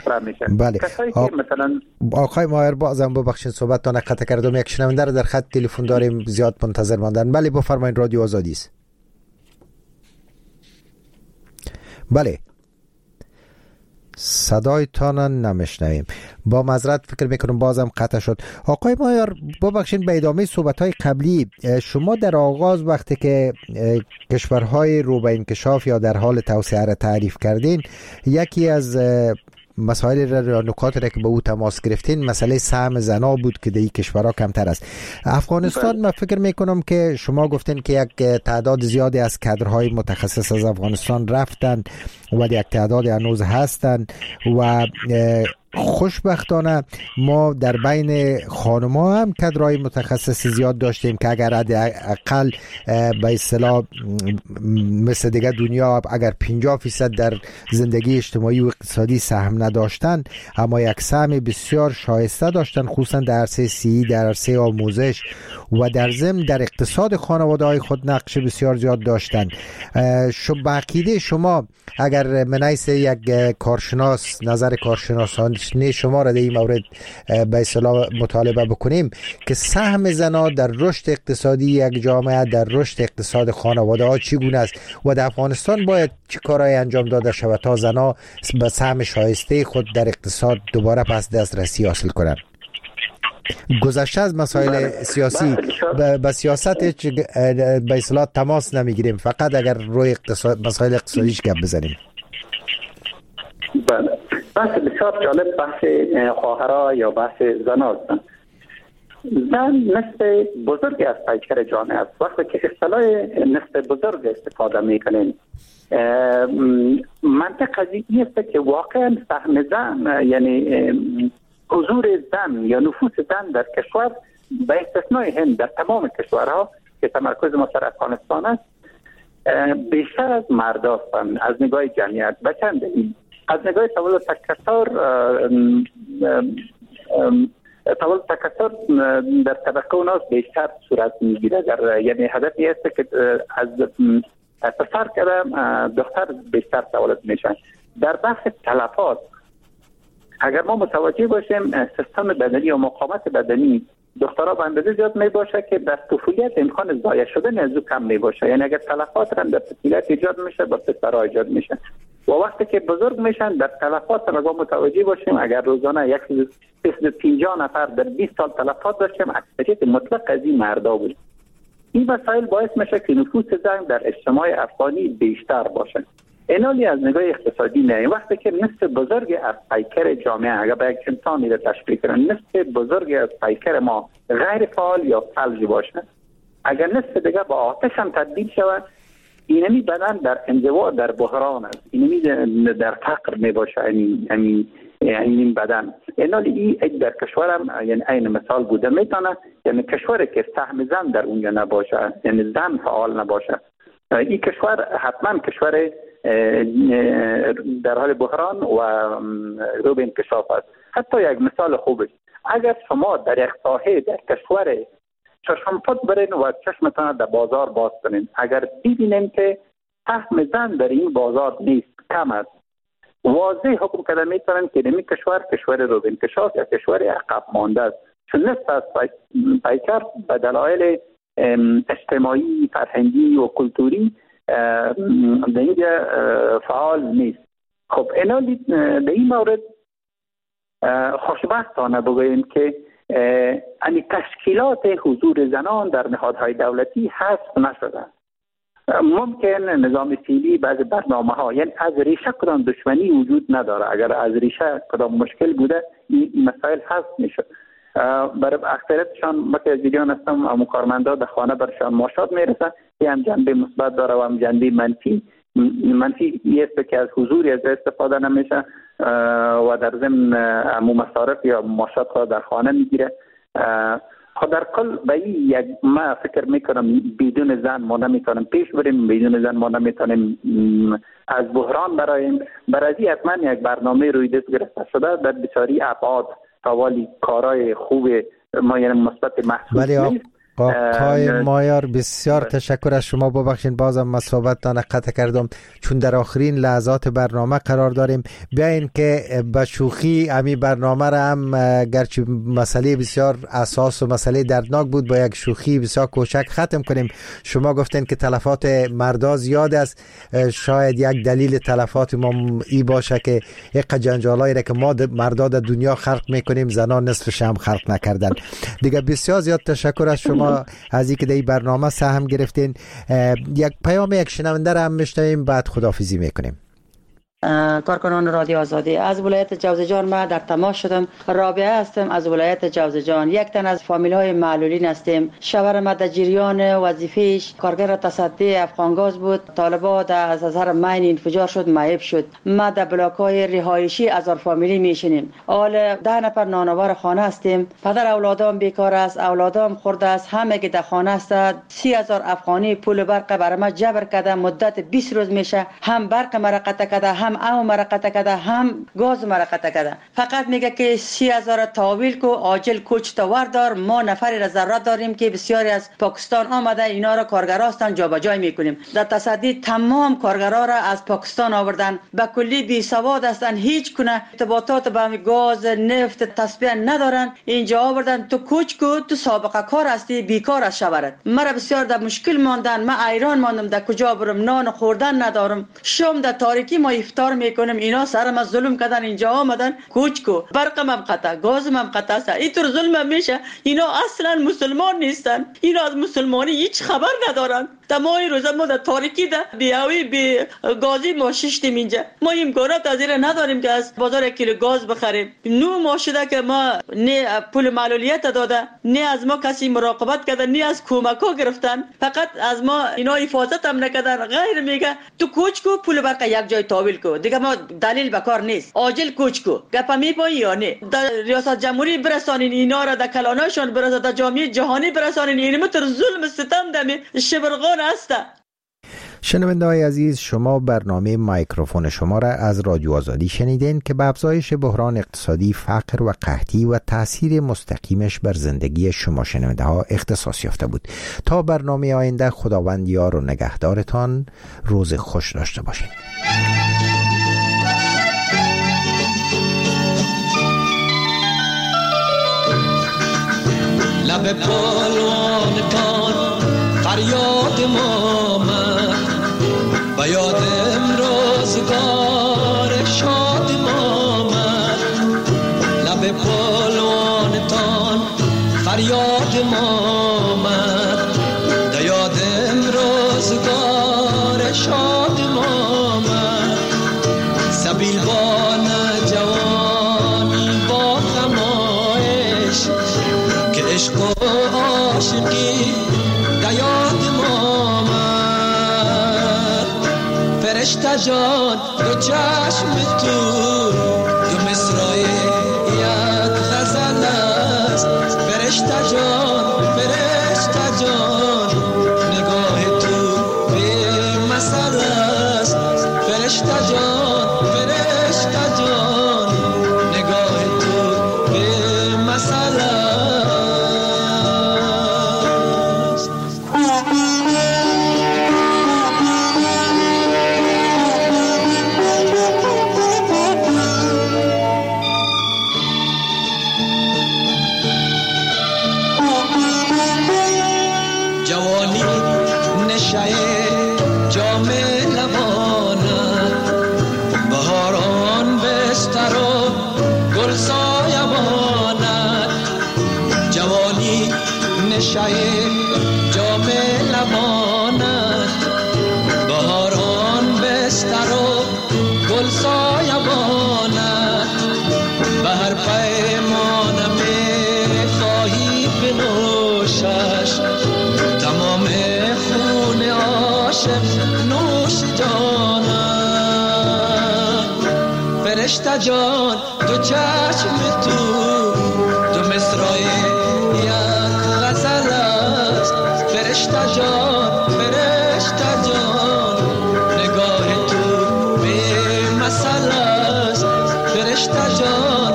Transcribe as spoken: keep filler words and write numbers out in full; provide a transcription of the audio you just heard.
میشه. بله. کسایی آ... که مثلا آقای ماهر بازم ببخشید صحبتتان قطع کردم، یک شنونده رو در خط تلفن داریم زیاد منتظر ماندن. بله بفرمایید، رادیو آزادی است. بله صدایتان نمیشنویم، با معذرت فکر میکنم بازم قطع شد. آقای ماهر ببخشید به ادامه صحبت‌های قبلی، شما در آغاز وقتی که کشورهای رو به انکشاف یا در حال توسعه را تعریف کردین، یکی از مسائل را نکات را که به او تماس گرفتین مسئله سهم زنا بود که در این کشورها کمتر است. افغانستان من فکر میکنم که شما گفتین که یک تعداد زیادی از کادرهای متخصص از افغانستان رفتن و یک تعداد هنوز هستن و خوشبختانه ما در بین خانم‌ها هم کادرهای متخصص زیاد داشتیم که اگر اقل به اصطلاح مثل دیگه دنیا اگر پنجاه فیصد در زندگی اجتماعی و اقتصادی سهم نداشتن، اما یک سهم بسیار شایسته داشتن، خصوصا در عرصه صحی، در عرصه آموزش و در ضمن در اقتصاد خانواده‌های خود نقش بسیار زیاد داشتن. شو عقیده شما اگر من حیث یک کارشناس نظر کارشناسان نه شما را در این مورد به اصطلاح مطالبه بکنیم که سهم زنان در رشد اقتصادی یک جامعه، در رشد اقتصاد خانواده ها چگونه است و در افغانستان باید چه کارهای انجام داده شود تا زنان به سهم شایسته خود در اقتصاد دوباره پس دسترسی حاصل کنند؟ گذشته از مسائل سیاسی به سیاست هیچ به اصطلاح تماس نمیگیریم، فقط اگر روی اقتصاد مسائل اقتصادیش گپ بزنیم. بله، بحث بسیار جالب بحث خواهرها یا بحث زنان هستند. زن نصف بزرگی از پیکر جامعه است. وقتی که اصطلاح نصف بزرگ استفاده میکنیم، منطق قضیه است که واقعا سهم زن یعنی حضور زن یا نفوذ زن در کشور به استثنای هند در تمام کشورها که تمرکز ما سر افغانستان است بیشتر از مرد هستند از نگاه جمعیت. به چند دلیل؟ از نگاه تولد تکثر تولد تکثر در طبقه اوناست بیشتر صورت میگیره، در یعنی هدفی است که از پسر کردم دختر بیشتر تولد میشن. در بحث تلفات اگر ما متوجه باشیم سیستم بدنی و مقاومت بدنی دخترها به اندازه زیاد می باشه که در طفولیت امکان ضایع شدن از او کم می باشه. یعنی اگر تلفات هم در طفولیت ایجاد میشه با پسرها ایجاد میشه و وقتی که بزرگ میشن در تلفات هم ما متوجه باشیم اگر روزانه صد و پنجاه نفر در بیست سال تلفات داشتیم اکثریت مطلق از این مردا بود. این مسائل باعث میشه که نفوذ زن در اجتماع افغانی بیشتر باشه. اینالی از نگاه اقتصادی نه، وقتی که نصف بزرگ از پیکر جامعه اگر به یک انسانی را تشکیل کنن نصف بزرگ از پیکر ما غیر فعال یا فلج باشه، اگر نصف دیگه با آتش هم تبدیل شود، اینمی بدن در انزوا در بحران است، اینمی در فقر می باشه. یعنی یعنی این بدن اینالی ای در کشورم یعنی این مثال بوده میتونه، یعنی کشوری که سهم زن در اونجا نباشه، یعنی زن فعال نباشه، این کشور حتما کشور در حال بحران و رو به انکشاف است. حتی یک مثال خوبه، اگر شما در یک ساحه در کشور چشم پد برین و چشمتان در بازار باز کنین، اگر ببینیم که سهم زن در این بازار نیست، کم است، واضح حکم کرده میتونن که نمی کشور کشور رو به انکشاف یا کشور عقب مانده است، چون نصف از پیکر به دلایل اجتماعی، فرهنگی و کلتوری در اینجا فعال نیست. خب اینا در این مورد خوشبختانه بگوییم که یعنی تشکیلات حضور زنان در نهادهای دولتی حذف نشده. ممکن نظام فعلی بعض برنامه ها یعنی از ریشه کدام دشمنی وجود نداره، اگر از ریشه کدام مشکل بوده این مسائل حذف میشه. برای اکثریتشان ما که از جریان هستم کارمندا در خانه برشان معاشات میرسه، یه هم جنبه مثبت داره و هم جنبه منفی. منفی است که از حضوری از استفاده نمیشه و در ضمن عموم مصارف یا معاشات ها در خانه میگیره. خود در کل به یک ما فکر میکنم بدون زن ما نمیتونیم پیش بریم، بدون زن ما نمیتونیم از بحران برایم. برای حتما یک برنامه روی دست گرفته شده در بسیاری ابعاد، حوالی کارهای خوب ما یعنی مثبت محسوس نیست. آقای مایار بسیار تشکر از شما. ببخشید بازم من صحبتتان قطع کردم چون در آخرین لحظات برنامه قرار داریم. بیاین که به شوخی امی برنامه را هم گرچه مسئله بسیار اساس و مسئله دردناک بود با یک شوخی بسیار کوچک ختم کنیم. شما گفتین که تلفات مردا زیاد است، شاید یک دلیل تلفات ما ای باشه که یک جنجالایی را که ما مردا در دنیا خلق میکنیم زنان نصفش هم خلق نکردن. دیگه بسیار زیاد تشکر از شما از اینکه در این برنامه سهم گرفتین. یک پیام یک شنونده را هم میشنویم بعد خداحافظی میکنیم. کارکنان رادیو آزادی، از ولایت جوزجان ما در تماس شدم. رابعه هستم از ولایت جوزجان. یک تن از فامیل های معلولین هستیم. شوهر ما در جریان وظیفه‌اش کارگر تصدی افغانگاز بود. طالبا در از اثر مین انفجار شد، معیب شد. ما در بلاک های رهایشی هزار فامیلی میشینیم. حال ده نفر نانوار خانه هستیم. پدر اولادام بیکار است، اولادام خورده است. همه که در خانه است. سی هزار افغانی پول برق برای ما جبر کرده. مدت بیست روز میشه هم برق مرا قطع کرده، هم او مرا قطع کرده، هم گاز مرا قطع کرده. فقط میگه که سی هزار تحویل کو، عاجل کوچ تا وردار. ما نفری را ضرورت داریم که بسیاری از پاکستان آمده، اینا را کارگرا هستن جابجا میکنیم. در تصدی تمام کارگرا را از پاکستان آوردن، به کلی بی سواد هستن، هیچ کنه ارتباطات با گاز نفت تسبیح ندارن. اینجا آوردن تو کوچ کو، تو سابقه کار هستی، بیکار از شورت. مرا بسیار در مشکل ماندن، من ایران ماندم، در کجا برم؟ نان خوردن ندارم. شام در تاریکی ما افطار میکنم، اینا سرم از ظلم کردن. اینجا آمدن کوچ کو، برقم هم قطع، گازم هم قطع است. اینطور ظلم میشه. اینا اصلا مسلمان نیستن، اینا از مسلمانی هیچ خبر ندارن. تمام روزا ما در تاریکی ده بیاوی بی گازی ما ششتیم اینجا. ما امکانات از این نداریم که از بازار یک کیلو گاز بخریم. نو ما شده که ما نه پول معلولیت داده، نه از ما کسی مراقبت کرده، نه از کمک‌ها گرفتن. فقط از ما اینا حفاظت هم نکردن. غیر میگه تو کوچ کو، پول برق یک جای تحویل کو. دیگه ما دلیل به کار نیست. عاجل کوچ کو. گپ میپایی یا نه؟ در ریاست جمهوری برسانین اینا را، در کلاناشون برسانین، در جامعه جهانی برسانین. این متر ظلم ستم دم شبرغان است. شنونده های عزیز، شما برنامه مایکروفون شما را از رادیو آزادی شنیدین که به افزایش بحران اقتصادی، فقر و قحطی و تأثیر مستقیمش بر زندگی شما شنونده ها اختصاص یافته بود. تا برنامه آینده، خداوند یار و نگهدارتان. روز خوش داشته باشین. لب پالوانتان فریاد ما آمد، و یادم روزگار شاد ما آمد. لب پالوانتان فریاد ما آمد، و یادم روزگار شاد ما آمد. سبیلوان جوانی با خمایش که عشق و عاشقی در یاد ما آمد. فرشته جان دو چشم تو، دو مصرای یک غزل است. فرشته جان، فرشته جان، نگاه تو به مثل است. فرشته جان، فرشته جان، نگاه تو به مثل است. جوانی نشه جام لبانت، بهاران بستر و گل سایبانت. جوانی نشه جام لبانت، بهاران بستر و گل سایبانت. به هر پیمانم خواهی بنوشش، تمام خون عاشق نوش جانت. فرشته جان دو چشم تو، دو مصرای یک غزل است. فرشته جان، فرشته جان، نگاه تو به مثل است. فرشته جان،